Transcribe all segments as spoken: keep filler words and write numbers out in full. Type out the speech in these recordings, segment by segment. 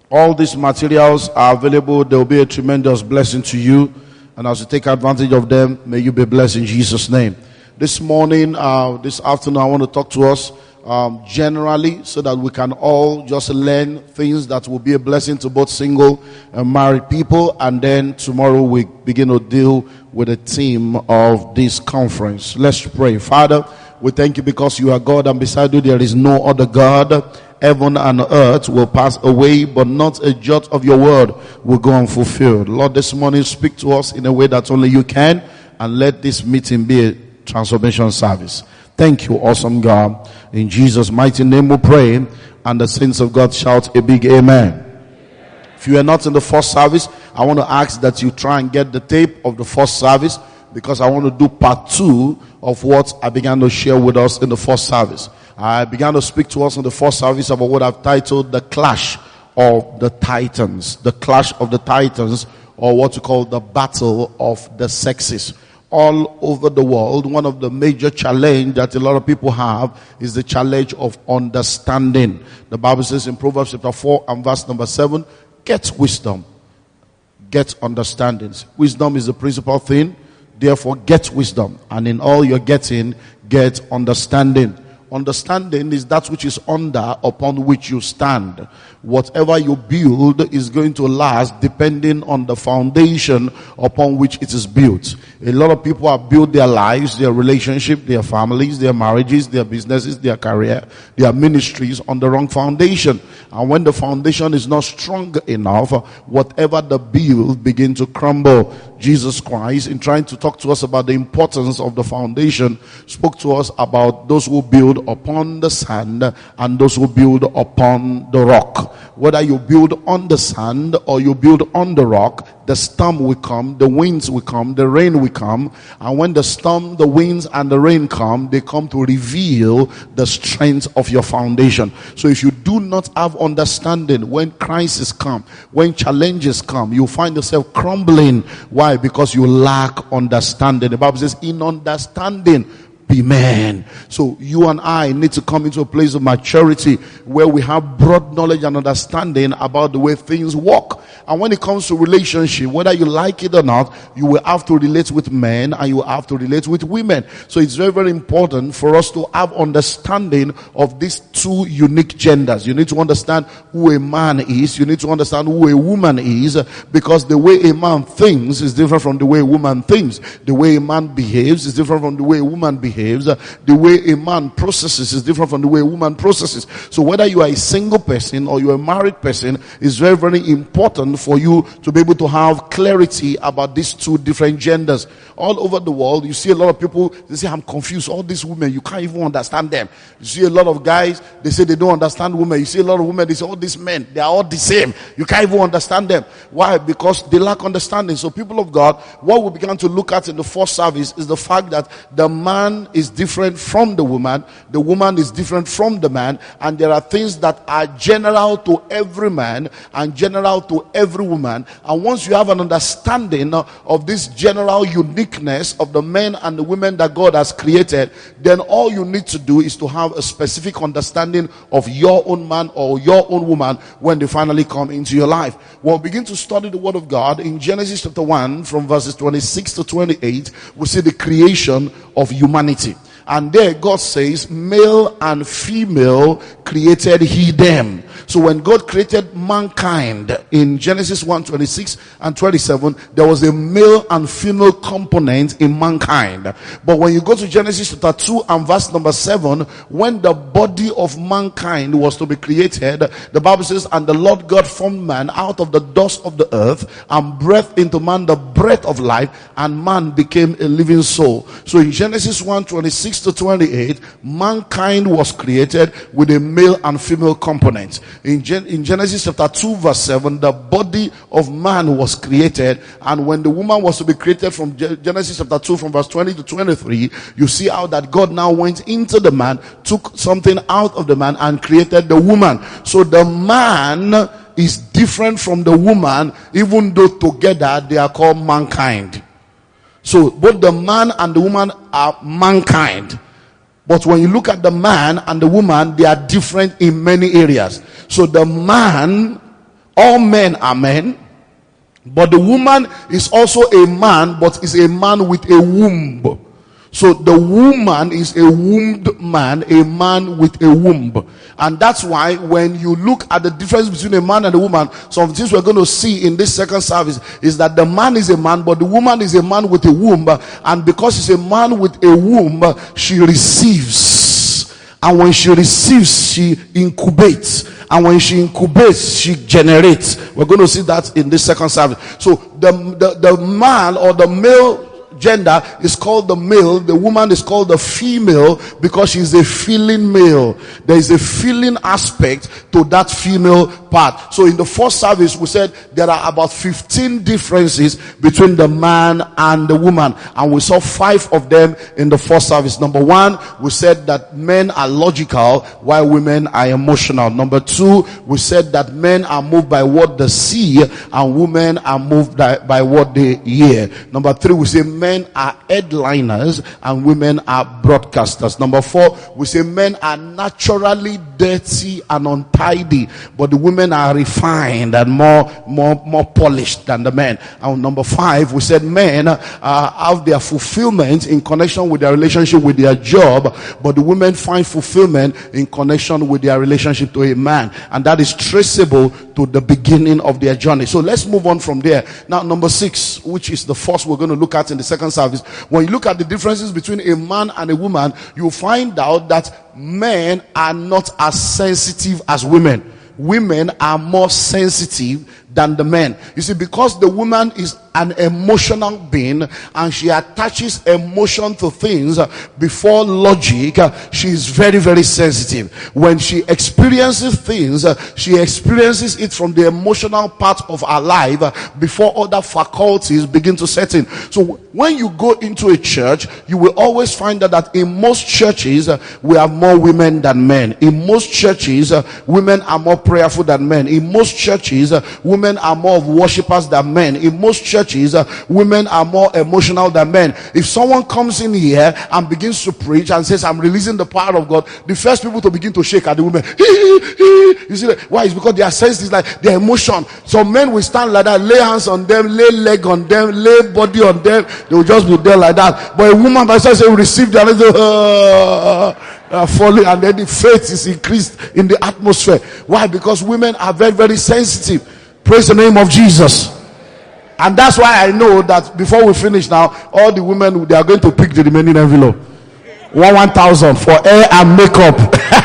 All these materials are available. There will be a tremendous blessing to you. And as you take advantage of them, may you be blessed in Jesus' name. This morning, uh, this afternoon, I want to talk to us um, generally so that we can all just learn things that will be a blessing to both single and married people. And then tomorrow we begin to deal with the theme of this conference. Let's pray. Father, we thank you because you are God, and beside you there is no other God. Heaven and earth will pass away, but not a jot of your word will go unfulfilled. Lord, this morning speak to us in a way that only you can, and let this meeting be a transformation service. Thank you, awesome God. In Jesus' mighty name we pray, and the saints of God shout a big amen. If you are not in the first service, I want to ask that you try and get the tape of the first service, because I want to do part two of what I began to share with us in the first service. I began to speak to us in the first service about what I've titled the clash of the titans. The clash of the titans, or what we call the battle of the sexes. All over the world, one of the major challenges that a lot of people have is the challenge of understanding. The Bible says in Proverbs chapter four and verse number seven, get wisdom, get understanding. Wisdom is the principal thing. Therefore, get wisdom, and in all you're getting, get understanding. Understanding is that which is under upon which you stand. Whatever you build is going to last depending on the foundation upon which it is built. A lot of people have built their lives, their relationship, their families, their marriages, their businesses, their career, their ministries on the wrong foundation. And when the foundation is not strong enough, whatever the build begin to crumble. Jesus Christ, in trying to talk to us about the importance of the foundation, spoke to us about those who build upon the sand and those who build upon the rock. Whether you build on the sand or you build on the rock, the storm will come, the winds will come, the rain will come. And when the storm, the winds, and the rain come, they come to reveal the strength of your foundation. So if you do not have understanding, when crises come, when challenges come, you find yourself crumbling. Why? Because you lack understanding. The Bible says, in understanding, be men. So you and I need to come into a place of maturity where we have broad knowledge and understanding about the way things work. And when it comes to relationship, whether you like it or not, you will have to relate with men and you will have to relate with women. So it's very, very important for us to have understanding of these two unique genders. You need to understand who a man is. You need to understand who a woman is, because the way a man thinks is different from the way a woman thinks. The way a man behaves is different from the way a woman behaves. The way a man processes is different from the way a woman processes. So whether you are a single person or you are a married person, it's very, very important for you to be able to have clarity about these two different genders. All over the world, you see a lot of people, they say, I'm confused. All these women, you can't even understand them. You see a lot of guys, they say they don't understand women. You see a lot of women, they say, all these men, they are all the same. You can't even understand them. Why? Because they lack understanding. So people of God, what we began to look at in the first service is the fact that the man is different from the woman, the woman is different from the man, and there are things that are general to every man and general to every woman. And once you have an understanding of this general uniqueness of the men and the women that God has created, then all you need to do is to have a specific understanding of your own man or your own woman when they finally come into your life. We'll begin to study the word of God in Genesis chapter one from verses twenty-six to twenty-eight. We see the creation of humanity. And there God says, male and female created he them. So when God created mankind in Genesis one twenty-six and twenty-seven, there was a male and female component in mankind. But when you go to Genesis chapter two and verse number seven, when the body of mankind was to be created, the Bible says, and the Lord God formed man out of the dust of the earth and breathed into man the breath of life, and man became a living soul. So in Genesis one twenty-six to twenty-eight, mankind was created with a male and female component. In, Gen- in Genesis chapter two verse seven, the body of man was created, and when the woman was to be created from Ge- Genesis chapter two from verse twenty to twenty-three, you see how that God now went into the man, took something out of the man and created the woman. So the man is different from the woman, even though together they are called mankind. So both the man and the woman are mankind. But when you look at the man and the woman, they are different in many areas. So the man All men are men, but the woman is also a man, but is a man with a womb. So the woman is a wombed man, a man with a womb. And that's why when you look at the difference between a man and a woman, some things we're going to see in this second service is that the man is a man, but the woman is a man with a womb. And because she's a man with a womb, she receives. And when she receives, she incubates. And when she incubates, she generates. We're going to see that in this second service. So the, the, the man or the male gender is called the male, the woman is called the female, because she's a feeling male. There is a feeling aspect to that female part. So in the first service we said there are about fifteen differences between the man and the woman, and we saw five of them in the first service. Number one, we said that men are logical while women are emotional. Number two, we said that men are moved by what they see and women are moved by, by what they hear. Number three, we say men Men are headliners and women are broadcasters. Number four, we say men are naturally dirty and untidy, but the women are refined and more, more, more polished than the men. And number five, we said men uh, have their fulfillment in connection with their relationship with their job, but the women find fulfillment in connection with their relationship to a man, and that is traceable to the beginning of their journey. So let's move on from there. Now, number six, which is the first we're going to look at in the second service. When you look at the differences between a man and a woman, you'll find out that men are not as sensitive as women. Women are more sensitive than the men. You see, because the woman is an emotional being and she attaches emotion to things before logic, she is very, very sensitive. When she experiences things, she experiences it from the emotional part of her life before other faculties begin to set in. So when you go into a church, you will always find that, that in most churches, we have more women than men. In most churches, women are more prayerful than men. In most churches, women are more of worshippers than men. In most churches, uh, women are more emotional than men. If someone comes in here and begins to preach and says, I'm releasing the power of God, the first people to begin to shake are the women. You see, why? It's because their sense is like their emotion. Some men will stand like that, lay hands on them, lay leg on them, lay body on them. They will just be there like that. But a woman by herself will receive the other. Uh, falling, and then the faith is increased in the atmosphere. Why? Because women are very, very sensitive. Praise the name of Jesus. And that's why I know that before we finish now, all the women, they are going to pick the remaining envelope. One one thousand for hair and makeup.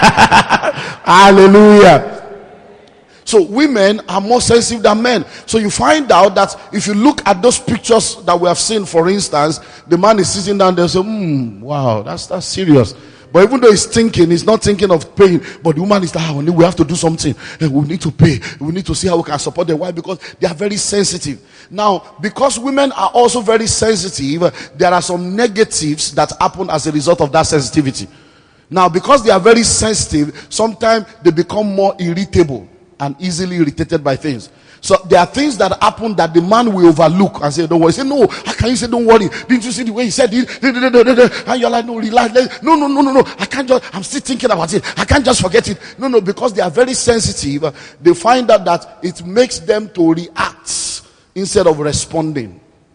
Hallelujah. So women are more sensitive than men. So you find out that if you look at those pictures that we have seen, for instance, the man is sitting down there and say, hmm, wow, that's that's serious. But even though he's thinking, he's not thinking of paying. But the woman is like, oh, we have to do something. We need to pay. We need to see how we can support them. Why? Because they are very sensitive. Now, because women are also very sensitive, there are some negatives that happen as a result of that sensitivity. Now, because they are very sensitive, sometimes they become more irritable and easily irritated by things. So there are things that happen that the man will overlook and say, don't worry. Say, no, how can you say, don't worry? Didn't you see the way he said it? And you're like, no, relax. No, no, no, no, no. I can't just, I'm still thinking about it. I can't just forget it. No, no, because they are very sensitive. They find out that it makes them to react instead of responding.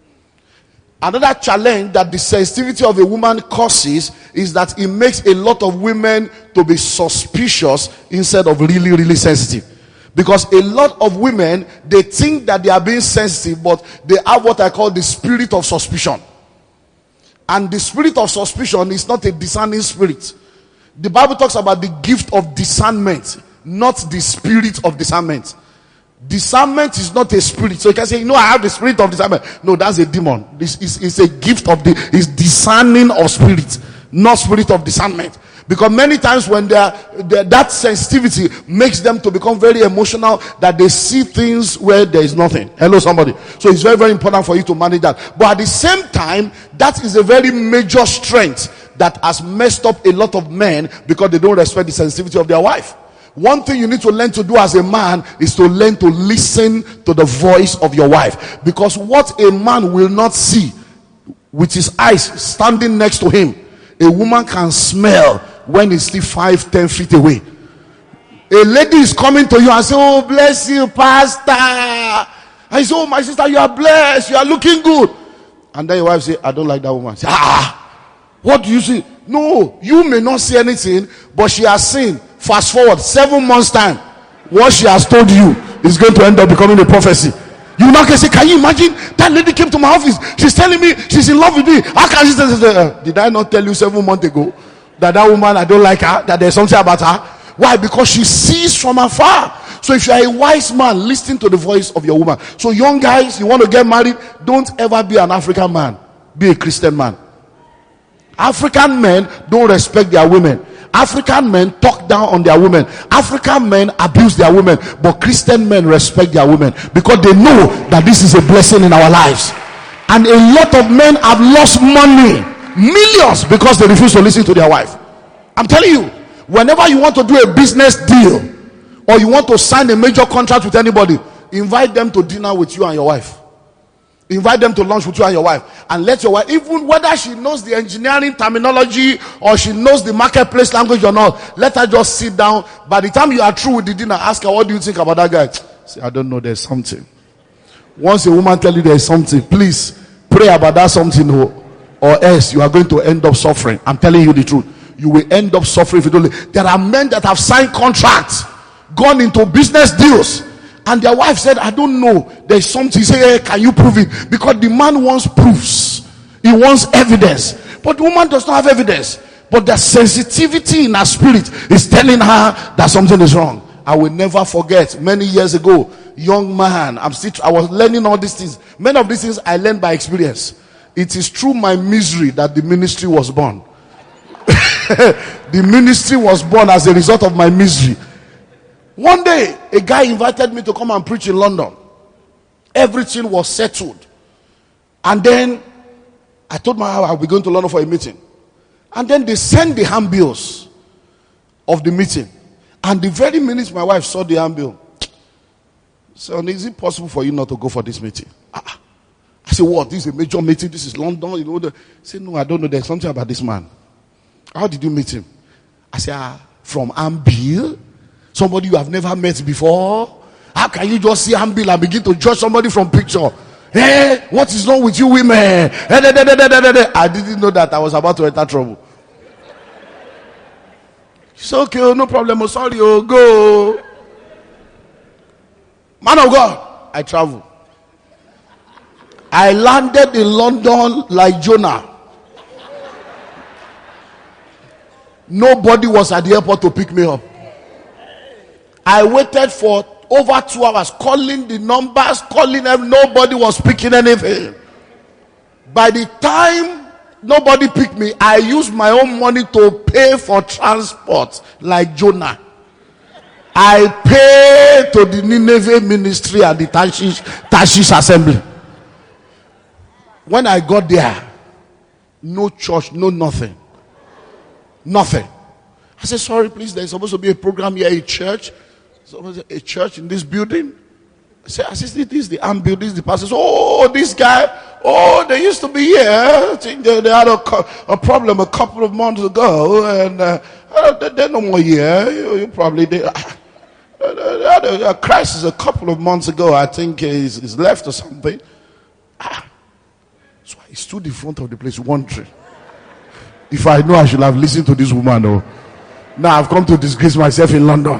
Another challenge that the sensitivity of a woman causes is that it makes a lot of women to be suspicious instead of really, really sensitive. Because a lot of women, they think that they are being sensitive, but they have what I call the spirit of suspicion. And the spirit of suspicion is not a discerning spirit. The Bible talks about the gift of discernment, not the spirit of discernment. Discernment is not a spirit. So you can say, you know, I have the spirit of discernment. No, that's a demon. This is, is a gift of the, is discerning of spirit, not spirit of discernment. Because many times when they are, they, that sensitivity makes them to become very emotional, that they see things where there is nothing. Hello, somebody. So it's very, very important for you to manage that. But at the same time, that is a very major strength that has messed up a lot of men because they don't respect the sensitivity of their wife. One thing you need to learn to do as a man is to learn to listen to the voice of your wife. Because what a man will not see with his eyes standing next to him, a woman can smell when he's still five, ten feet away. A lady is coming to you and say, oh, bless you, pastor. I say, oh, my sister, you are blessed. You are looking good. And then your wife say, I don't like that woman. Say, ah, what do you see? No, you may not see anything, but she has seen. Fast forward, seven months time. What she has told you is going to end up becoming a prophecy. You now can say, can you imagine? That lady came to my office. She's telling me she's in love with me. How can she say, uh, did I not tell you seven months ago that that woman, I don't like her, that there's something about her? Why? Because she sees from afar. So if you are a wise man, listen to the voice of your woman. So young guys, you want to get married, don't ever be an African man. Be a Christian man. African men don't respect their women. African men talk down on their women. African men abuse their women. But Christian men respect their women because they know that this is a blessing in our lives. And a lot of men have lost money, millions, because they refuse to listen to their wife. I'm telling you, whenever you want to do a business deal or you want to sign a major contract with anybody, invite them to dinner with you and your wife. Invite them to lunch with you and your wife, and let your wife, even whether she knows the engineering terminology or she knows the marketplace language or not, let her just sit down. By the time you are through with the dinner, ask her, what do you think about that guy? Say, I don't know, there's something. Once a woman tell you there's something, please pray about that something, or else you are going to end up suffering. I'm telling you the truth. You will end up suffering if you don't. There are men that have signed contracts, gone into business deals, and their wife said, I don't know, there's something. He said, hey, can you prove it? Because the man wants proofs. He wants evidence. But the woman does not have evidence. But the sensitivity in her spirit is telling her that something is wrong. I will never forget, many years ago, young man, I'm still, I was learning all these things. Many of these things I learned by experience. It is through my misery that the ministry was born. The ministry was born as a result of my misery. One day, a guy invited me to come and preach in London. Everything was settled. And then, I told my wife I'll be going to London for a meeting. And then they sent the handbills of the meeting. And the very minute my wife saw the handbill, said, is it possible for you not to go for this meeting? Ah. I said, what? This is a major meeting. This is London. You know, the... I said, no, I don't know. There's something about this man. How did you meet him? I said, ah, from handbill? Somebody you have never met before? How can you just see handbill and begin to judge somebody from picture? Hey, what is wrong with you women? I didn't know that I was about to enter trouble. It's okay, no problem. Oh, sorry, oh, go. Man of God, I travel. I landed in London like Jonah. Nobody was at the airport to pick me up. I waited for over two hours, calling the numbers, calling them. Nobody was picking anything. By the time nobody picked me, I used my own money to pay for transport like Jonah. I paid to the Nineveh ministry and the Tarshish, Tarshish assembly. When I got there, no church, no nothing. Nothing. I said, sorry, please, there's supposed to be a program here, a church. A church in this building. I said, assistant, this is the arm building, this is the pastor. Oh, this guy, oh, they used to be here. I think they, they had a, a problem a couple of months ago, and uh, they're no more here. You, you probably did. Uh, they had a, a crisis a couple of months ago. I think he's, he's left or something. Ah. So I stood in front of the place wondering if I know I should have listened to this woman. Or now I've come to disgrace myself in London.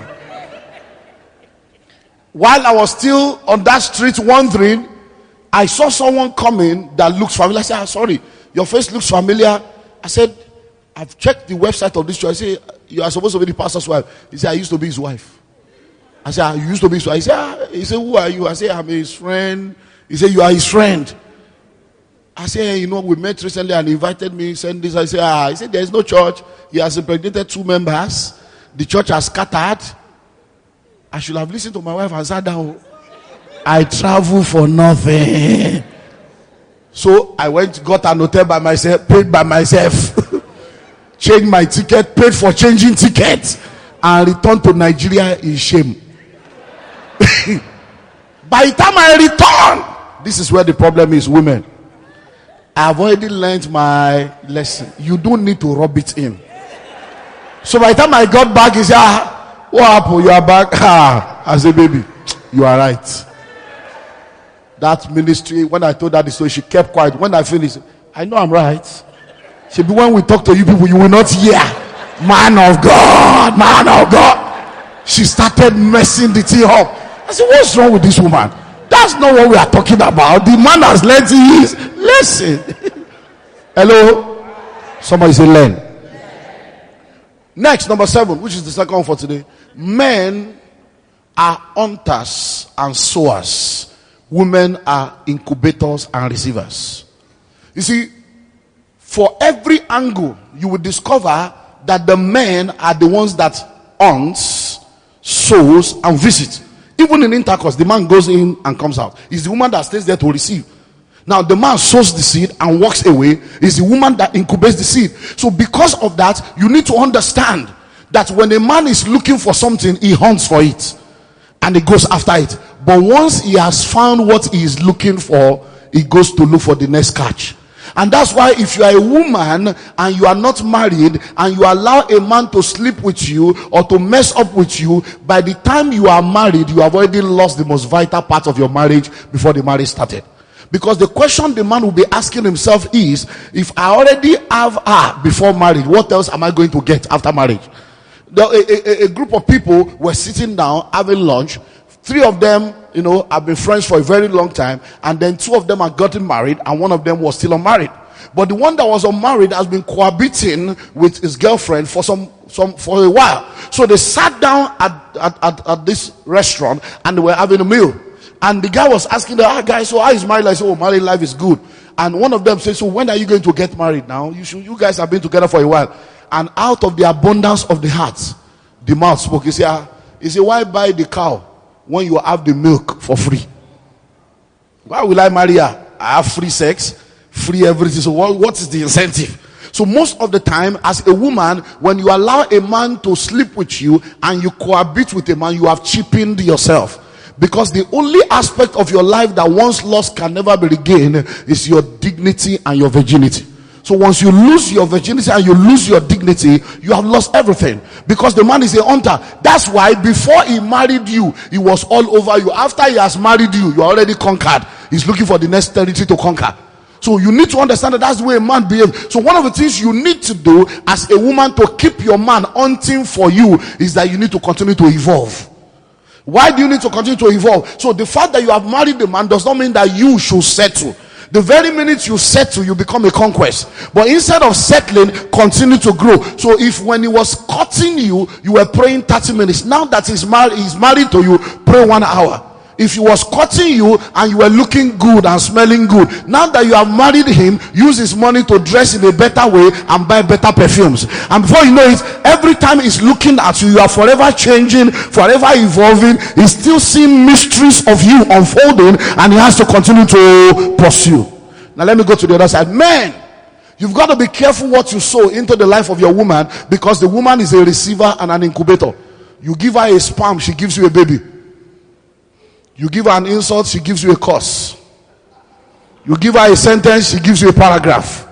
While I was still on that street wandering, I saw someone coming that looks familiar. I said, ah, sorry, your face looks familiar. I said, I've checked the website of this church. I said, you are supposed to be the pastor's wife. He said, I used to be his wife. I said, ah, you used to be his wife. He said, ah. He said, who are you? I said, I'm his friend. He said, you are his friend. I said, you know, we met recently and he invited me, send this. I said, ah. He said, there is no church. He has impregnated two members. The church has scattered. I should have listened to my wife and sat down. I travel for nothing. So I went, got an hotel by myself, paid by myself, changed my ticket, paid for changing tickets, and returned to Nigeria in shame. By the time I returned, this is where the problem is, women. I've already learned my lesson. You don't need to rub it in. So by the time I got back, he said, ah, what happened? You are back. Ah, I say, baby, you are right. That ministry, when I told her the story, she kept quiet. When I finished, I know I'm right. She be when we talk to you people, you will not hear. Man of God, man of God. She started messing the tea up. I said, what's wrong with this woman? That's not what we are talking about. The man has learned his lesson. Hello? Somebody say learn. Next, number seven, which is the second one for today. Men are hunters and sowers. Women are incubators and receivers. You see, for every angle, you will discover that the men are the ones that hunts, sows, and visit. Even in intercourse, the man goes in and comes out. It's the woman that stays there to receive. Now, the man sows the seed and walks away. It's the woman that incubates the seed. So because of that, you need to understand that when a man is looking for something, he hunts for it. And he goes after it. But once he has found what he is looking for, he goes to look for the next catch. And that's why if you are a woman and you are not married and you allow a man to sleep with you or to mess up with you, by the time you are married, you have already lost the most vital part of your marriage before the marriage started. Because the question the man will be asking himself is, if I already have her before marriage, what else am I going to get after marriage? The, a, a, a group of people were sitting down having lunch. Three of them, you know, have been friends for a very long time, and then two of them have gotten married, and one of them was still unmarried. But the one that was unmarried has been cohabiting with his girlfriend for some, some for a while. So they sat down at, at, at, at this restaurant and they were having a meal. And the guy was asking the ah, guy, so how is married life? So, oh, married life is good. And one of them said, so when are you going to get married now? You should, you guys have been together for a while. And out of the abundance of the heart, the mouth spoke. He said, ah, he said, why buy the cow when you have the milk for free? Why will I marry her? I have free sex, free everything. So what, what is the incentive? So most of the time, as a woman, when you allow a man to sleep with you and you cohabit with a man, you have cheapened yourself. Because the only aspect of your life that once lost can never be regained is your dignity and your virginity. So once you lose your virginity and you lose your dignity, you have lost everything. Because the man is a hunter. That's why before he married you, he was all over you. After he has married you, you are already conquered. He's looking for the next territory to conquer. So you need to understand that that's the way a man behaves. So one of the things you need to do as a woman to keep your man hunting for you is that you need to continue to evolve. Why do you need to continue to evolve? So the fact that you have married the man does not mean that you should settle. The very minute you settle, you become a conquest. But instead of settling, continue to grow. So if when he was cutting you, you were praying thirty minutes. Now that he's married, he's married to you, pray one hour. If he was cutting you and you were looking good and smelling good, now that you have married him, use his money to dress in a better way and buy better perfumes. And before you know it, every time he's looking at you, you are forever changing, forever evolving. He's still seeing mysteries of you unfolding, and he has to continue to pursue. Now let me go to the other side. Men, you've got to be careful what you sow into the life of your woman, because the woman is a receiver and an incubator. You give her a sperm, she gives you a baby. You give her an insult, she gives you a curse. You give her a sentence, she gives you a paragraph.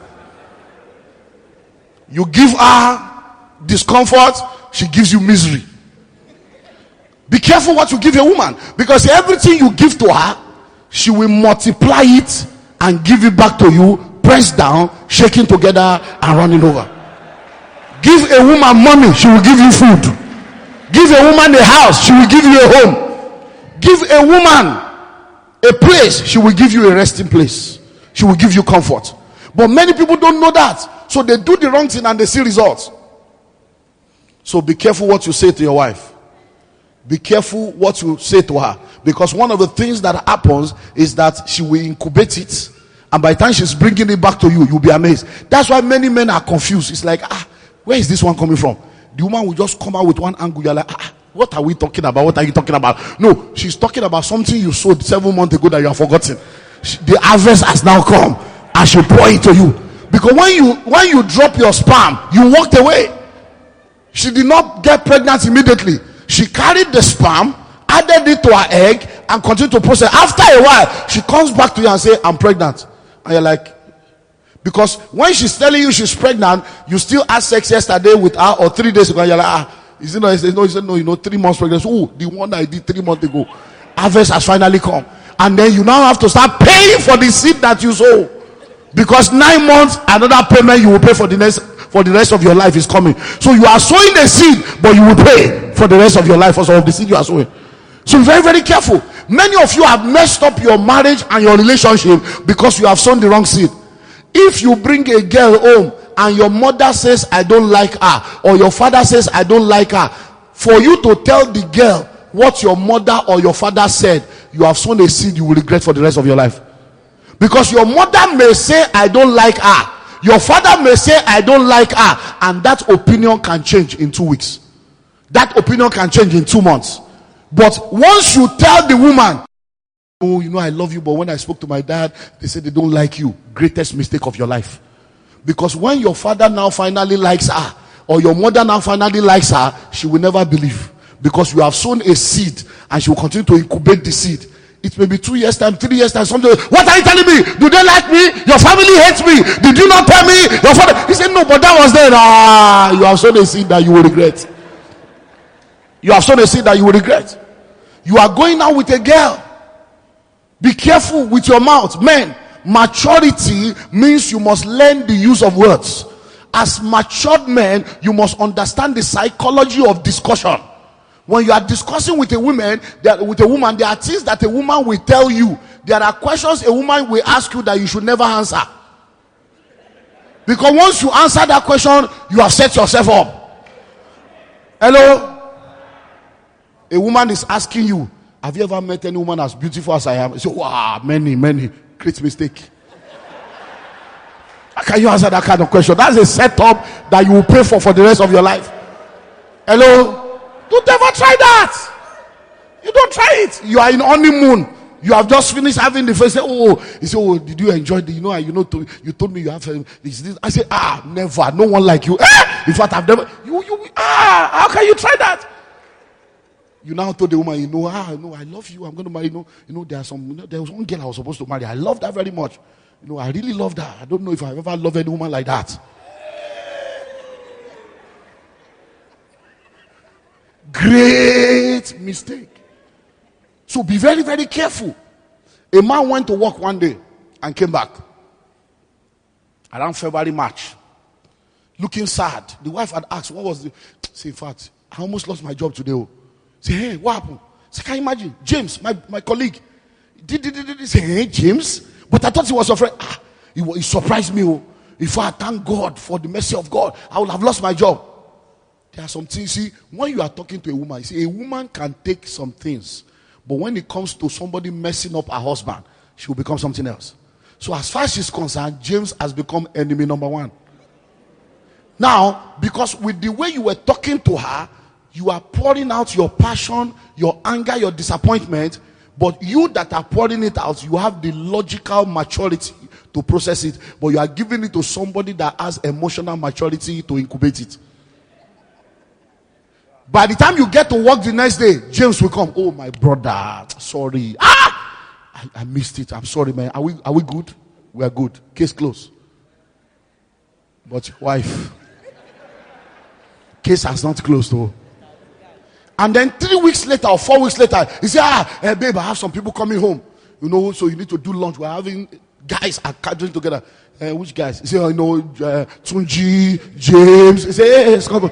You give her discomfort, she gives you misery. Be careful what you give a woman, because everything you give to her, she will multiply it and give it back to you, pressed down, shaking together and running over. Give a woman money, she will give you food. Give a woman a house, she will give you a home. Give a woman a place, she will give you a resting place. She will give you comfort. But many people don't know that. So they do the wrong thing and they see results. So be careful what you say to your wife. Be careful what you say to her. Because one of the things that happens is that she will incubate it. And by the time she's bringing it back to you, you'll be amazed. That's why many men are confused. It's like, ah, where is this one coming from? The woman will just come out with one angle. You're like, ah. What are we talking about? What are you talking about? No, she's talking about something you sowed seven months ago that you have forgotten. She, the harvest has now come, and she pour it to you. Because when you when you drop your sperm, you walked away. She did not get pregnant immediately. She carried the sperm, added it to her egg, and continued to process. After a while, she comes back to you and says, I'm pregnant. And you're like, because when she's telling you she's pregnant, you still had sex yesterday with her or three days ago, and you're like, ah, He said, no, he said, no, he said, no, you know, three months pregnant. Oh, the one I did three months ago. Harvest has finally come. And then you now have to start paying for the seed that you sow. Because nine months, another payment you will pay for the next for the rest of your life is coming. So you are sowing a seed, but you will pay for the rest of your life for some of the seed you are sowing. So be very, very careful. Many of you have messed up your marriage and your relationship because you have sown the wrong seed. If you bring a girl home and your mother says, I don't like her, or your father says, I don't like her, for you to tell the girl what your mother or your father said, you have sown a seed you will regret for the rest of your life. Because your mother may say, I don't like her. Your father may say, I don't like her. And that opinion can change in two weeks. That opinion can change in two months. But once you tell the woman, oh, you know, I love you, but when I spoke to my dad, they said they don't like you. Greatest mistake of your life. Because when your father now finally likes her, or your mother now finally likes her, she will never believe. Because you have sown a seed, and she will continue to incubate the seed. It may be two years time, three years time, something. What are you telling me? Do they like me? Your family hates me. Did you not tell me? Your father. He said, no, but that was then. Ah, you have sown a seed that you will regret. You have sown a seed that you will regret. You are going out with a girl. Be careful with your mouth. Men, maturity means you must learn the use of words. As matured men, you must understand the psychology of discussion. When you are discussing with a woman, that with a woman, there are things that a woman will tell you. There are questions a woman will ask you that you should never answer. Because once you answer that question, you have set yourself up. Hello? A woman is asking you, have you ever met any woman as beautiful as I am? You say, wow, many, many. Great mistake. How can you answer that kind of question? That's a setup that you will pay for for the rest of your life. Hello? Don't ever try that. You don't try it. You are in honeymoon. You have just finished having the first. Oh, he said, oh, did you enjoy the? You know, you know, to, you told me you have um, this, this. I said, ah, never. No one like you. Eh? In fact, I've never. You, you. Ah, how can you try that? You now told the woman, you know, ah, no, I love you. I'm going to marry. You know, you know, there are some. You know, there was one girl I was supposed to marry. I loved her very much. You know, I really loved her. I don't know if I've ever loved any woman like that. Great mistake. So be very, very careful. A man went to work one day and came back around February, March, looking sad. The wife had asked, what was the... Say, in fact, I almost lost my job today. Oh. Say, hey, what happened? Say, can you imagine? James, my, my colleague, did, did, did, did. Say, hey, James? But I thought he was afraid. Ah, he, he surprised me. Oh. If I thank God for the mercy of God, I would have lost my job. There are some things, see, when you are talking to a woman, you see, a woman can take some things, but when it comes to somebody messing up her husband, she will become something else. So as far as she's concerned, James has become enemy number one. Now, because with the way you were talking to her, you are pouring out your passion, your anger, your disappointment, but you that are pouring it out, you have the logical maturity to process it, but you are giving it to somebody that has emotional maturity to incubate it. By the time you get to work the next day, James will come. Oh, my brother, sorry. Ah, I, I missed it. I'm sorry, man. Are we are we good? We are good. Case closed. But your wife, case has not closed, though. And then three weeks later or four weeks later, he said, ah, hey, babe, I have some people coming home. You know, so you need to do lunch. We're having guys are gathering together. Uh, which guys? He said, oh, you know, uh, Tunji, James. He said, hey, hey, let's come.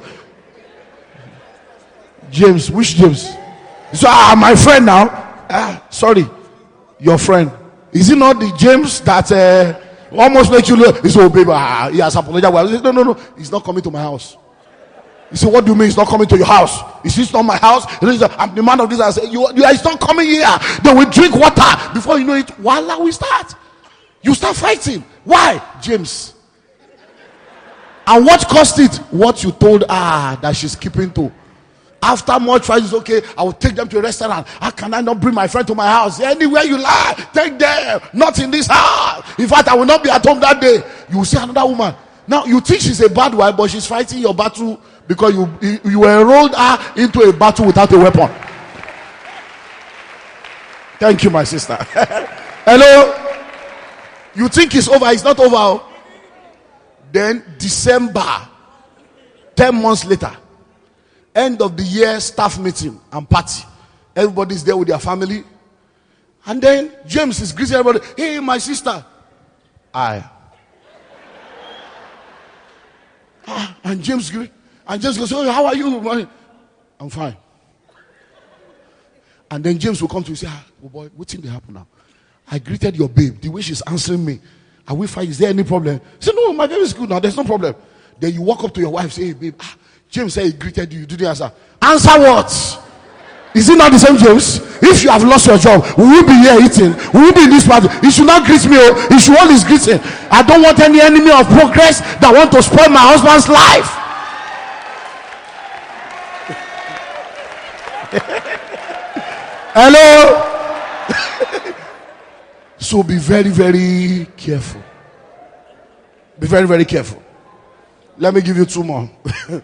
James, which James? So, ah, my friend now. Ah, sorry, your friend. Is it not the James that uh, almost makes you look? He said, oh, baby, ah, he has apologized. I said, no, no, no, he's not coming to my house. He said, what do you mean he's not coming to your house? Is this not my house? Said, I'm the man of this. I said, you, you, he's not coming here. Then we drink water. Before you know it, voila, we start. You start fighting. Why? James. And what caused it? What you told her that she's keeping to. After much fight, it's okay. I will take them to a restaurant. How can I not bring my friend to my house? Anywhere you like, take them. Not in this house. In fact, I will not be at home that day. You will see another woman. Now, you think she's a bad wife, but she's fighting your battle because you, you, you enrolled her into a battle without a weapon. Thank you, my sister. Hello? You think it's over. It's not over. Then, December, ten months later, End of the year staff meeting and party. Everybody's there with their family. And then James is greeting everybody. Hey, my sister. I. Ah, and James and James goes, oh, how are you? I'm fine. And then James will come to you and say, ah, oh boy, what's in the happen now? I greeted your babe. The way she's answering me. Are we fine? Is there any problem? Say, no, my baby is good now. There's no problem. Then you walk up to your wife and say, hey, babe, ah, James said he greeted you. You didn't answer. Answer what? Is it not the same, James? If you have lost your job, will you be here eating? Will you be in this party? You should not greet me. Oh. You should always greet him. I don't want any enemy of progress that want to spoil my husband's life. Hello? So be very, very careful. Be very, very careful. Let me give you two more.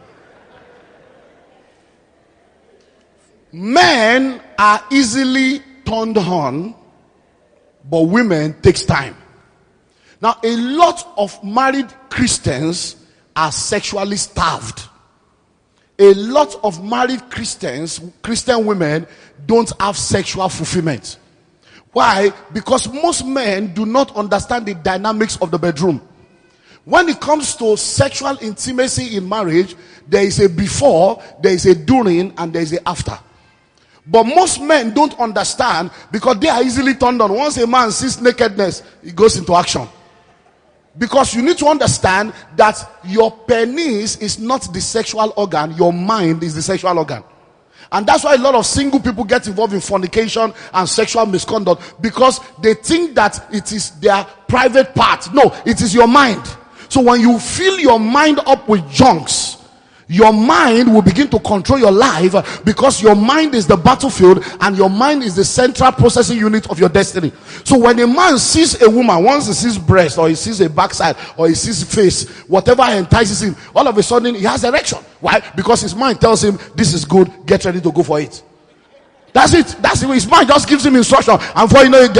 Men are easily turned on, but women takes time. Now, a lot of married Christians are sexually starved. A lot of married Christians, Christian women, don't have sexual fulfillment. Why? Because most men do not understand the dynamics of the bedroom. When it comes to sexual intimacy in marriage, there is a before, there is a during, and there is a after. But most men don't understand because they are easily turned on. Once a man sees nakedness, he goes into action. Because you need to understand that your penis is not the sexual organ, your mind is the sexual organ. And that's why a lot of single people get involved in fornication and sexual misconduct, because they think that it is their private part. No, it is your mind. So when you fill your mind up with junks, your mind will begin to control your life, because your mind is the battlefield and your mind is the central processing unit of your destiny. So when a man sees a woman, once he sees breast or he sees a backside or he sees face, whatever entices him, all of a sudden he has erection. Why? Because his mind tells him this is good, get ready to go for it. That's it. That's it. His mind just gives him instruction, and before you know it,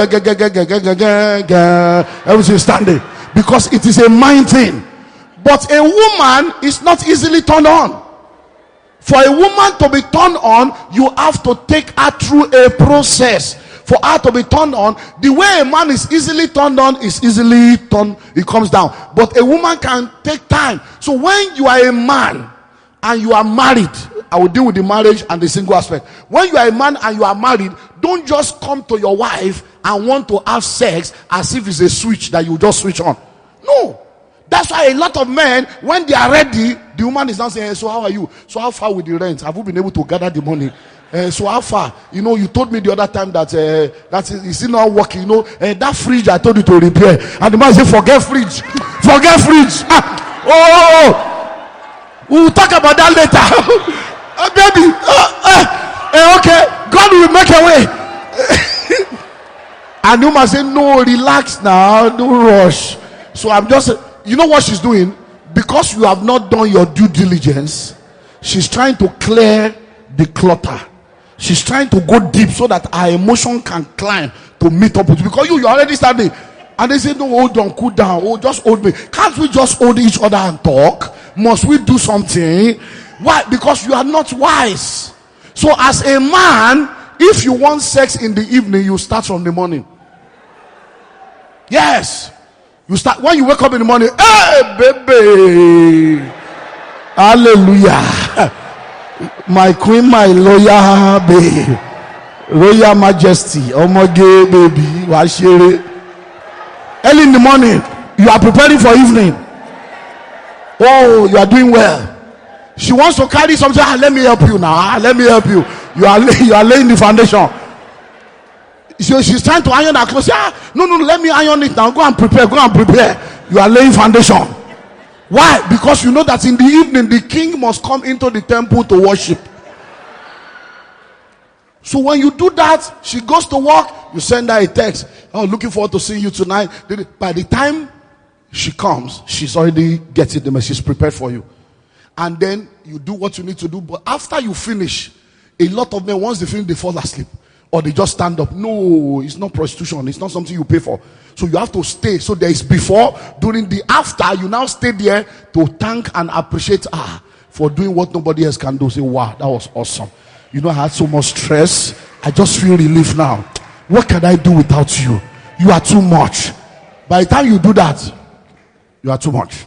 everything is standing, because it is a mind thing. But a woman is not easily turned on. For a woman to be turned on, you have to take her through a process. For her to be turned on, the way a man is easily turned on is easily turned, it comes down. But a woman can take time. So when you are a man and you are married, I will deal with the marriage and the single aspect. When you are a man and you are married, don't just come to your wife and want to have sex as if it's a switch that you just switch on. No. That's why a lot of men, when they are ready, the woman is now saying, hey, so how are you? So how far with the rent? Have you been able to gather the money? Uh, so how far? You know, you told me the other time that uh, that is still not working. You know, uh, that fridge I told you to repair. And the man said, forget fridge. Forget fridge. Ah, oh, we'll talk about that later. uh, baby. Uh, uh, uh, okay, God will make a way. And the woman said, no, relax now. Don't rush. So I'm just... You know what she's doing? Because you have not done your due diligence, she's trying to clear the clutter. She's trying to go deep so that her emotion can climb to meet up with you. Because you, you're already standing. And they say, no, hold on, cool down. Oh, just hold me. Can't we just hold each other and talk? Must we do something? Why? Because you are not wise. So as a man, if you want sex in the evening, you start from the morning. Yes. You start when you wake up in the morning. Hey, baby, hallelujah, my queen, my lawyer, baby, royal majesty, omoge, baby, washere. Early in the morning, you are preparing for evening. Oh, you are doing well. She wants to carry something. Ah, let me help you now. Ah, let me help you. You are you are laying the foundation. So she's trying to iron her clothes. Ah, no, no, let me iron it now. Go and prepare. Go and prepare. You are laying foundation. Why? Because you know that in the evening the king must come into the temple to worship. So when you do that, she goes to work. You send her a text. Oh, looking forward to seeing you tonight. By the time she comes, she's already getting the message. She's prepared for you. And then you do what you need to do. But after you finish, a lot of men, once they finish, they fall asleep. Or they just stand up. No, it's not prostitution. It's not something you pay for. So you have to stay. So there is before, during the after, you now stay there to thank and appreciate her. for doing what nobody else can do. Say, wow, that was awesome. You know, I had so much stress. I just feel relief now. What can I do without you? You are too much. By the time you do that, you are too much.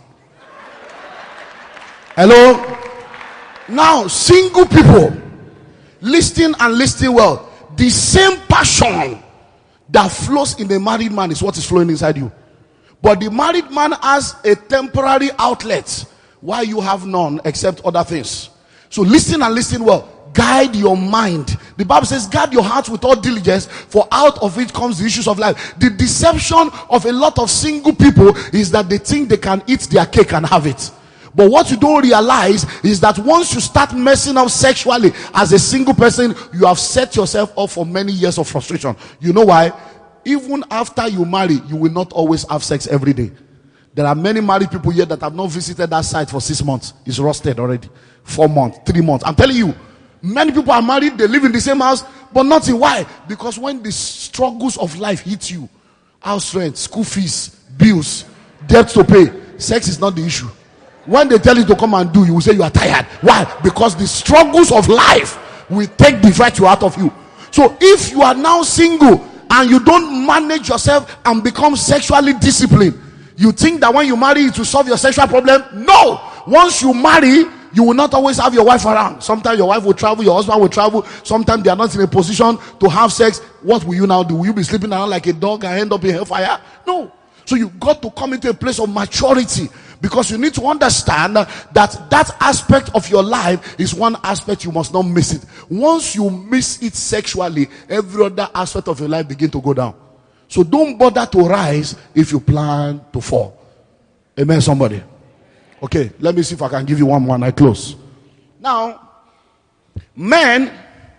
Hello? Now, single people, listen and listen well. The same passion that flows in the married man is what is flowing inside you. But the married man has a temporary outlet while you have none except other things. So listen and listen well. Guide your mind. The Bible says, guard your heart with all diligence, for out of it comes the issues of life. The deception of a lot of single people is that they think they can eat their cake and have it. But what you don't realize is that once you start messing up sexually as a single person, you have set yourself up for many years of frustration. You know why? Even after you marry, you will not always have sex every day. There are many married people here that have not visited that site for six months. It's rusted already. Four months, three months. I'm telling you, many people are married, they live in the same house, but nothing. Why? Because when the struggles of life hit you, house rent, school fees, bills, debt to pay, sex is not the issue. When they tell you to come and do, you will say you are tired. Why? Because the struggles of life will take the virtue out of you. So if you are now single and you don't manage yourself and become sexually disciplined, you think that when you marry it will solve your sexual problem? No. Once you marry, you will not always have your wife around. Sometimes your wife will travel, your husband will travel. Sometimes they are not in a position to have sex. What will you now do? Will you be sleeping around like a dog and end up in hellfire? No. So you got to come into a place of maturity, because you need to understand that that aspect of your life is one aspect you must not miss it. Once you miss it sexually, every other aspect of your life begin to go down. So don't bother to rise if you plan to fall. Amen, somebody. Okay, let me see if I can give you one more and I close. Now, men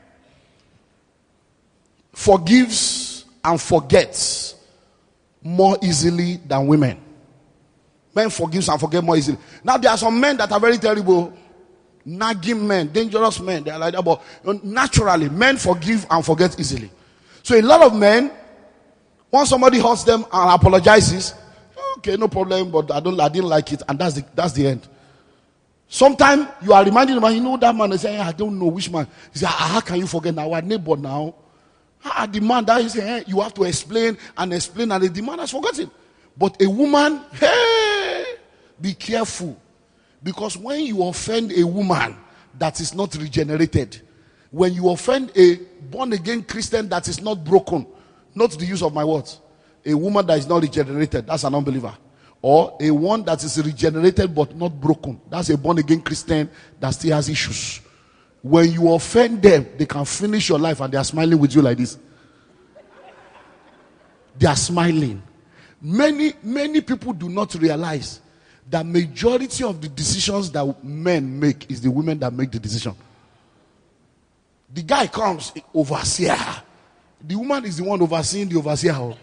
forgives and forgets more easily than women. Men forgive and forget more easily. Now there are some men that are very terrible, nagging men, dangerous men. They are like that, but naturally, men forgive and forget easily. So a lot of men, once somebody hurts them and apologizes, okay, no problem, but I don't, I didn't like it, and that's the that's the end. Sometimes you are reminding them, you know that man is saying, I don't know which man. He said, how can you forget now? Our neighbor now. Ah, the man that is saying, you have to explain and explain, and the man has forgotten. But a woman, hey, be careful. Because when you offend a woman that is not regenerated, when you offend a born-again Christian that is not broken, not the use of my words, a woman that is not regenerated, that's an unbeliever. Or a one that is regenerated but not broken, that's a born-again Christian that still has issues. When you offend them, they can finish your life and they are smiling with you like this. They are smiling. Many, many people do not realize that majority of the decisions that men make is the women that make the decision. The guy comes, overseer. The woman is the one overseeing the overseer.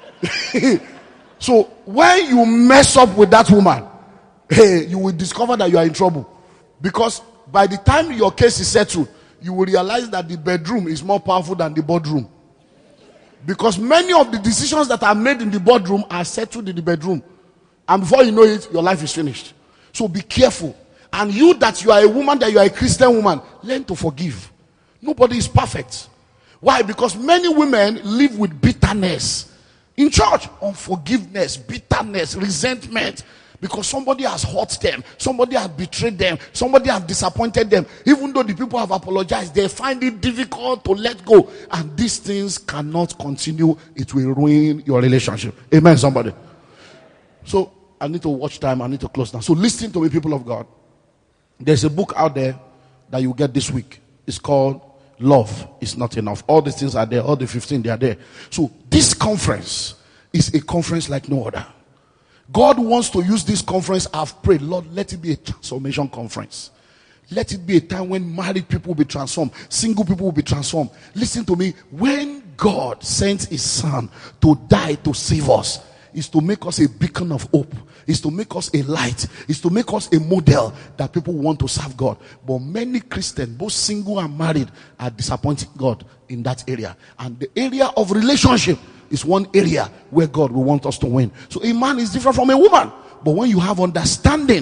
So when you mess up with that woman, hey, you will discover that you are in trouble. Because by the time your case is settled, you will realize that the bedroom is more powerful than the boardroom. Because many of the decisions that are made in the boardroom are settled in the bedroom. And before you know it, your life is finished. So be careful. And you that you are a woman, that you are a Christian woman, learn to forgive. Nobody is perfect. Why? Because many women live with bitterness. In church, unforgiveness, bitterness, resentment. Because somebody has hurt them. Somebody has betrayed them. Somebody has disappointed them. Even though the people have apologized, they find it difficult to let go. And these things cannot continue. It will ruin your relationship. Amen, somebody. So, I need to watch time. I need to close now. So, listen to me, people of God. There's a book out there that you get this week. It's called Love Is Not Enough. All these things are there. All the fifteen, they are there. So, this conference is a conference like no other. God wants to use this conference. I've prayed, Lord, let it be a transformation conference. Let it be a time when married people will be transformed. Single people will be transformed. Listen to me. When God sent his son to die to save us, is to make us a beacon of hope. Is to make us a light. Is to make us a model that people want to serve God. But many Christians, both single and married, are disappointing God in that area. And the area of relationship is one area where God will want us to win. So a man is different from a woman. But when you have understanding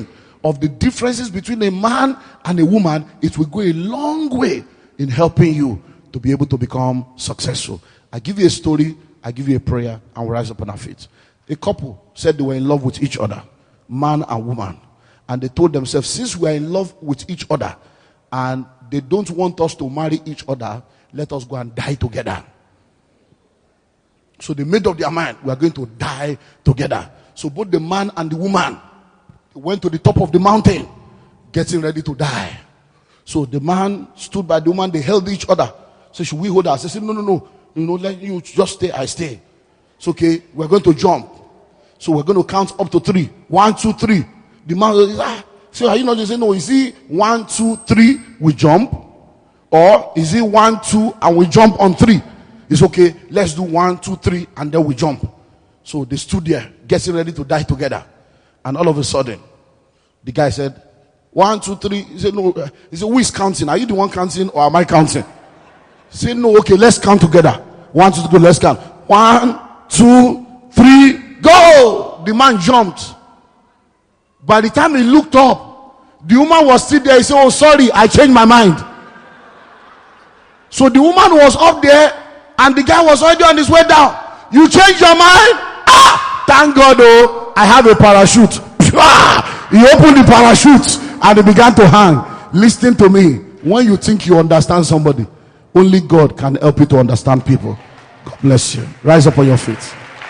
of the differences between a man and a woman, it will go a long way in helping you to be able to become successful. I give you a story, I give you a prayer, and we rise up on our feet. A couple said they were in love with each other, man and woman. And they told themselves, since we are in love with each other and they don't want us to marry each other, let us go and die together. So they made up their mind, we are going to die together. So both the man and the woman went to the top of the mountain, getting ready to die. So the man stood by the woman, they held each other. So should we hold us? They said, no, no, no. You know, let you just stay, I stay. It's okay, we're going to jump. So we're going to count up to three. One, two, three. The man says, ah. So are you not just saying, no, is it one, two, three, we jump? Or is it one, two, and we jump on three? It's okay, let's do one, two, three, and then we jump. So they stood there, getting ready to die together. And all of a sudden, the guy said, one, two, three. He said, no. He said, who is counting? Are you the one counting or am I counting? He said, no, okay, let's count together. One, two, three, let's count. One, two, three, go! The man jumped. By the time he looked up, the woman was still there. He said, oh, sorry, I changed my mind. So the woman was up there and the guy was already on his way down. You changed your mind? Ah! Thank God, oh, I have a parachute. He opened the parachute and he began to hang. Listen to me. When you think you understand somebody, only God can help you to understand people. God bless you. Rise up on your feet.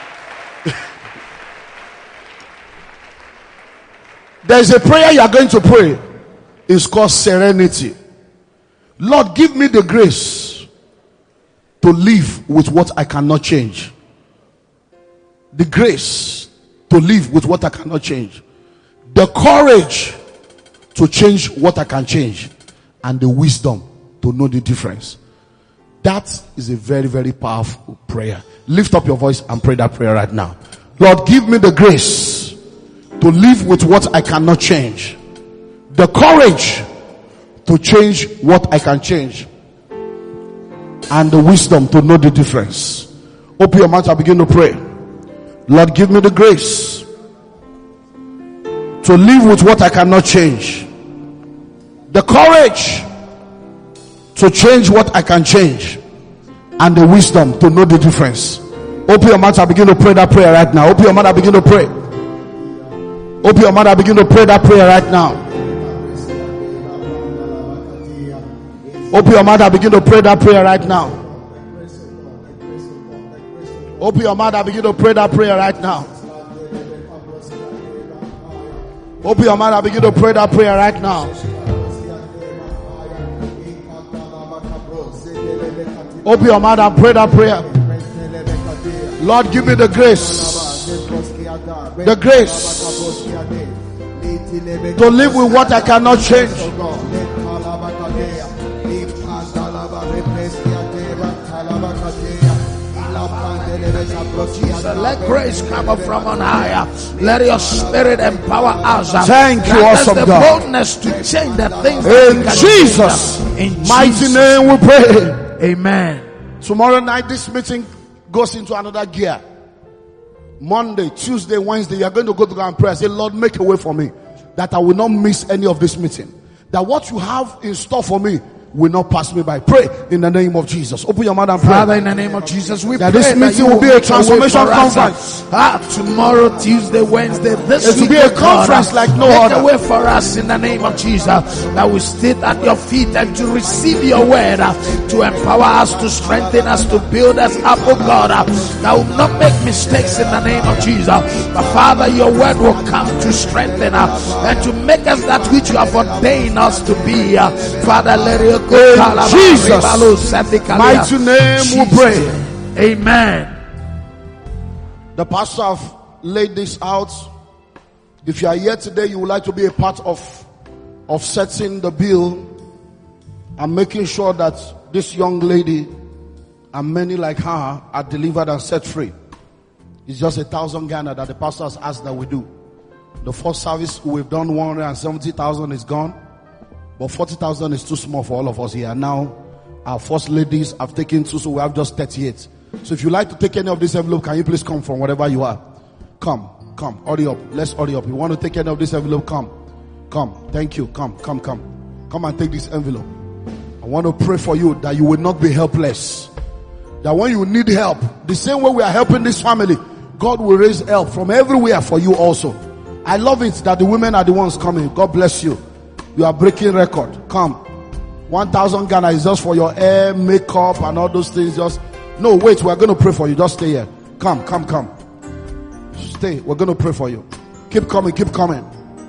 There is a prayer you are going to pray. It's called serenity. Lord, give me the grace to live with what I cannot change. The grace to live with what I cannot change. The courage to change what I can change. And the wisdom to know the difference. That is a very, very powerful prayer. Lift up your voice and pray that prayer right now. Lord, give me the grace to live with what I cannot change. The courage to change what I can change. And the wisdom to know the difference. Open your mouth and begin to pray. Lord, give me the grace to live with what I cannot change. The courage to change what I can change. And the wisdom to know the difference. Open your mouth and begin to pray that prayer right now. Open your mouth and begin to pray. Open your mouth and begin to pray that prayer right now. Open your mouth and begin to pray that prayer right now. Open your mouth and begin to pray that prayer right now. Open your mouth and begin to pray that prayer right now. Open your mouth and pray that prayer. Lord, give me the grace. The grace to live with what I cannot change. Jesus, let grace come up from on high. Let your spirit empower us. Thank you, awesome the God. boldness to change the things. In Jesus' in mighty Jesus. name we pray. Amen. Tomorrow night this meeting goes into another gear. Monday, Tuesday, Wednesday, you are going to go to God and pray. Say, Lord, make a way for me that I will not miss any of this meeting. That what you have in store for me will not pass me by. Pray in the name of Jesus. Open your mouth and pray. Father, in the name of Jesus, we that pray this meeting that will be a transformation conference. Ah, tomorrow, Tuesday, Wednesday, this it will be a conference like no Make other. a way for us in the name of Jesus, that we sit at your feet and to receive your word, uh, to empower us, to strengthen us, to build us up, oh God, uh, that will not make mistakes in the name of Jesus. But Father, your word will come to strengthen us and to make us that which you have ordained us to be. Uh, Father, let it go. Jesus' mighty name we pray. Amen. The pastor have laid this out. If you are here today, you would like to be a part of of setting the bill and making sure that this young lady and many like her are delivered and set free. It's just a thousand Ghana that the pastor has asked that we do. The first service we've done one hundred seventy thousand is gone. But forty thousand is too small for all of us here. Now, our first ladies have taken two, so we have just thirty-eight. So if you like to take any of this envelope, can you please come from wherever you are? Come, come, hurry up. Let's hurry up. You want to take any of this envelope, come. Come. Thank you. Come, come, come. Come and take this envelope. I want to pray for you that you will not be helpless. That when you need help, the same way we are helping this family, God will raise help from everywhere for you also. I love it that the women are the ones coming. God bless you. You are breaking record. Come. one thousand Ghana is just for your hair, makeup and all those things. Just no, wait, we're going to pray for you. Just stay here. Come, come, come. Stay. We're going to pray for you. Keep coming, keep coming.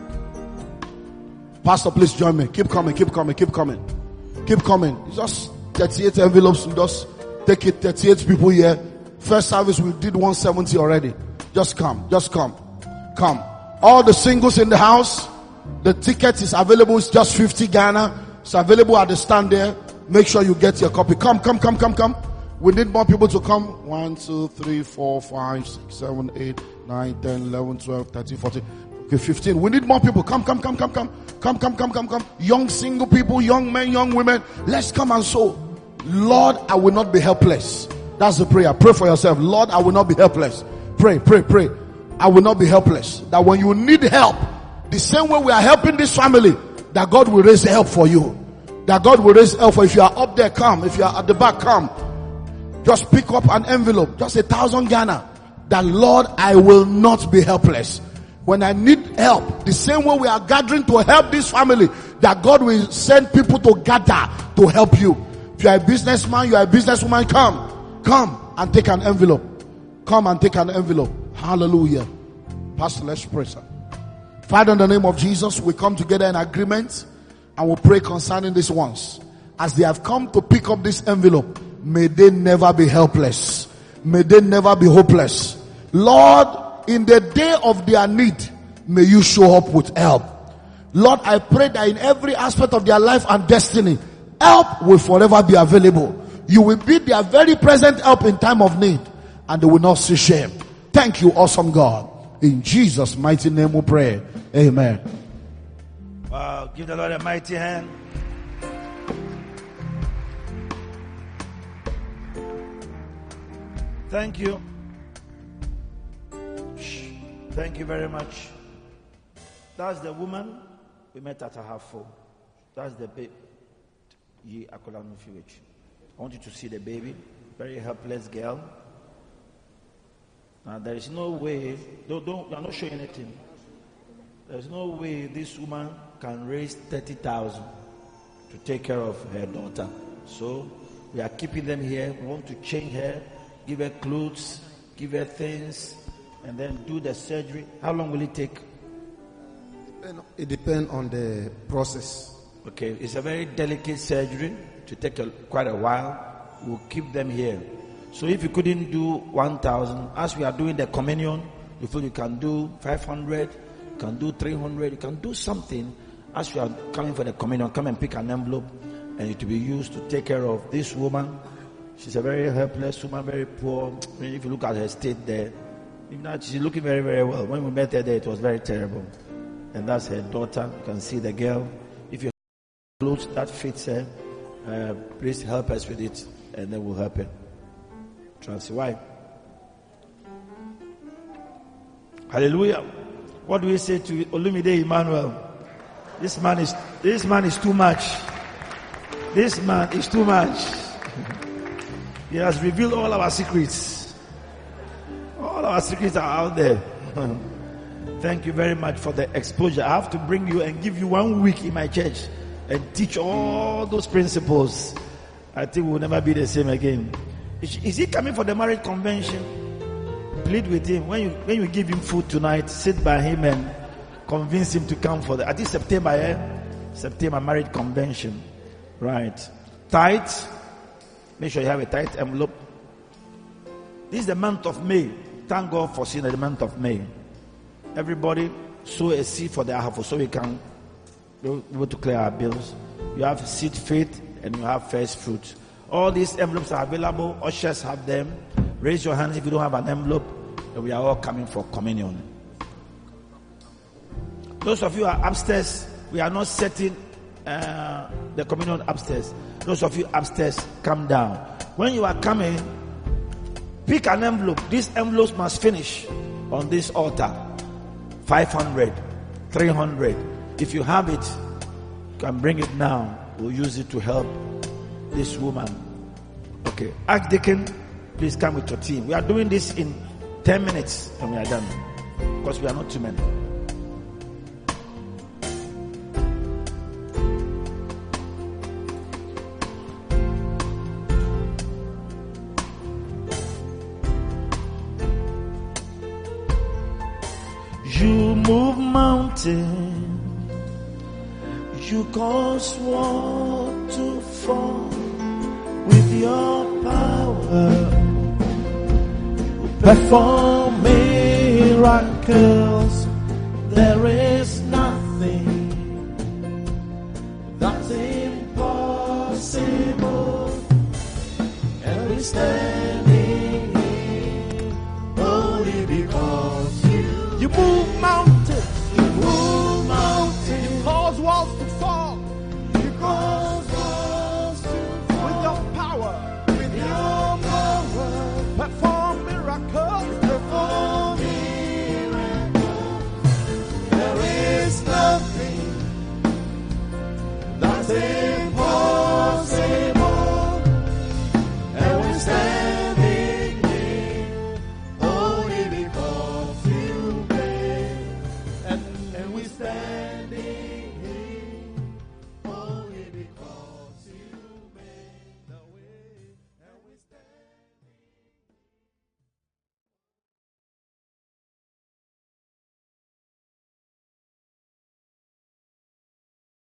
Pastor, please join me. Keep coming, keep coming, keep coming. Keep coming. It's just thirty-eight envelopes. Just take it. thirty-eight people here. First service, we did one seventy already. Just come. Just come. Come. All the singles in the house, the ticket is available. It's just fifty Ghana. It's available at the stand there. Make sure you get your copy. Come, come, come, come, come. We need more people to come. one, two, three, four, five, six, seven, eight, nine, ten, eleven, twelve, thirteen, fourteen. Okay, fifteen. We need more people. Come, come, come, come, come. Come, come, come, come, come. Young single people, young men, young women. Let's come and sow. Lord, I will not be helpless. That's the prayer. Pray for yourself. Lord, I will not be helpless. Pray, pray, pray. I will not be helpless. That when you need help, the same way we are helping this family, that God will raise help for you. That God will raise help for you. If you are up there, come. If you are at the back, come. Just pick up an envelope. Just a thousand Ghana. That Lord, I will not be helpless. When I need help, the same way we are gathering to help this family, that God will send people to gather to help you. If you are a businessman, you are a businesswoman, come. Come and take an envelope. Come and take an envelope. Hallelujah. Pastor, let's pray, sir. Father, in the name of Jesus, we come together in agreement and we pray concerning these ones. As they have come to pick up this envelope, may they never be helpless. May they never be hopeless. Lord, in the day of their need, may you show up with help. Lord, I pray that in every aspect of their life and destiny, help will forever be available. You will be their very present help in time of need, and they will not see shame. Thank you, awesome God. In Jesus' mighty name we pray. Amen. Wow, give the Lord a mighty hand. Thank you. Thank you very much. That's the woman we met at Ahafo. That's the baby. I want you to see the baby. Very helpless girl. Now there is no way, don't, don't, I'm not showing anything. There's no way this woman can raise thirty thousand to take care of her daughter. So we are keeping them here. We want to change her, give her clothes, give her things, and then do the surgery. How long will it take? It depends on the process. Okay, it's a very delicate surgery to take a, quite a while. We'll keep them here. So if you couldn't do one thousand, as we are doing the communion, you feel you can do five hundred, you can do three hundred, you can do something. As we are coming for the communion, come and pick an envelope, and it will be used to take care of this woman. She's a very helpless woman, very poor. I mean, if you look at her state there, she's looking very, very well. When we met her there, it was very terrible. And that's her daughter. You can see the girl. If you have clothes that fits her, uh, please help us with it, and then we'll help her. Trans why? Hallelujah. What do we say to Olumide Emmanuel? This man is this man is too much. This man is too much. He has revealed all our secrets. All our secrets are out there. Thank you very much for the exposure. I have to bring you and give you one week in my church and teach all those principles. I think we'll never be the same again. Is, is he coming for the marriage convention? Plead with him. When you when you give him food tonight, sit by him and convince him to come for the. I think September, eh? September marriage convention. Right. Tithe. Make sure you have a tithe envelope. This is the month of May. Thank God for seeing the month of May. Everybody sow a seed for the Ahafo so we can be able to clear our bills. You have seed faith and you have first fruit. All these envelopes are available. Ushers have them. Raise your hand if you don't have an envelope. And we are all coming for communion. Those of you who are upstairs, we are not setting uh, the communion upstairs. Those of you upstairs, come down. When you are coming, pick an envelope. These envelopes must finish on this altar. five hundred, three hundred. If you have it, you can bring it now. We'll use it to help this woman. Okay. Archdeacon, please come with your team. We are doing this in ten minutes and we are done. Because we are not too many. You move mountains, you cause war to fall with your power, you perform miracles. There is nothing that's impossible, and we standing here only because you move mountains, you move mountains, you cause walls to fall, you cause walls to fall with your power, with your power, perform miracles.